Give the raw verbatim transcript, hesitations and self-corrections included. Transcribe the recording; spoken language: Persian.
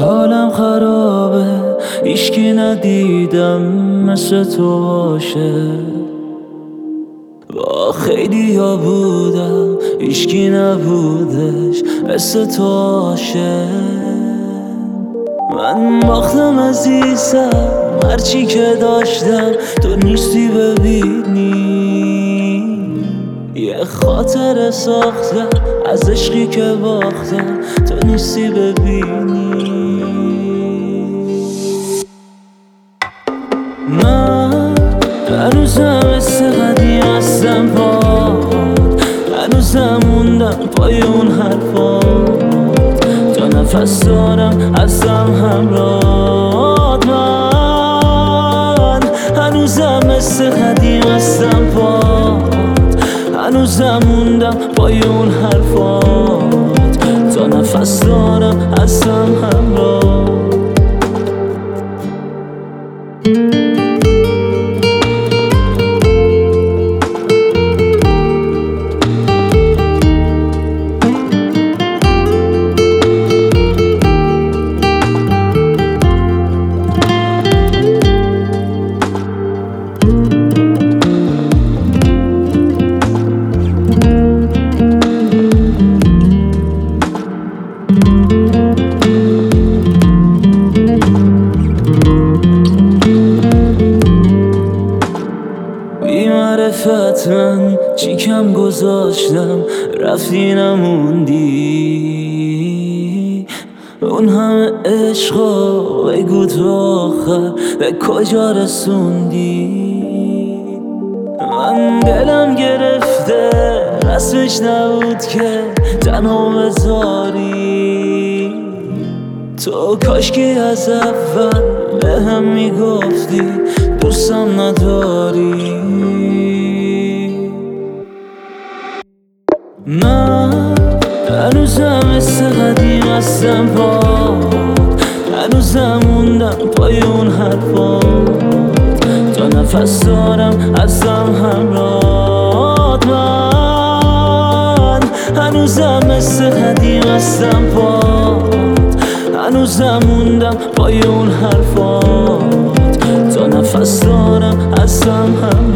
حالم خرابه، هیچکی ندیدم مثل تو باشه. با خیلی ها بودم، هیچکی نبودش مثل تو باشه. من باختم عزیزم، هرچی که داشتم تو نیستی ببینی. یه خاطر ساختم از عشقی که باختم تو نیستی ببینی. من هنوزم مثل قدیم هستم پاد، هنوزم موندم پای اون حرفات. تا نفس دارم هستم همراهات. من هنوزم مثل قدیم هستم پاد، هنوزم موندم پای اون حرفات. تا نفس دارم هستم همراه. معرفت من چی کم گذاشتم، رفتی نموندی. اون همه عشقا بگو تو آخر به کجا رسوندی. من دلم گرفته رسمش نبود که تنها بذاری. تو کاشکی از اول به هم میگفتی دوستم نداری. من هنوزم مثل قدیم هستم پاد، هنوزم موندم پای اون حرفات. تا نفس دارم هستم همراهات. من هنوزم مثل قدیم هستم پاد، هنوزم موندم پای اون حرفات. تا نفس دارم هستم همراهات.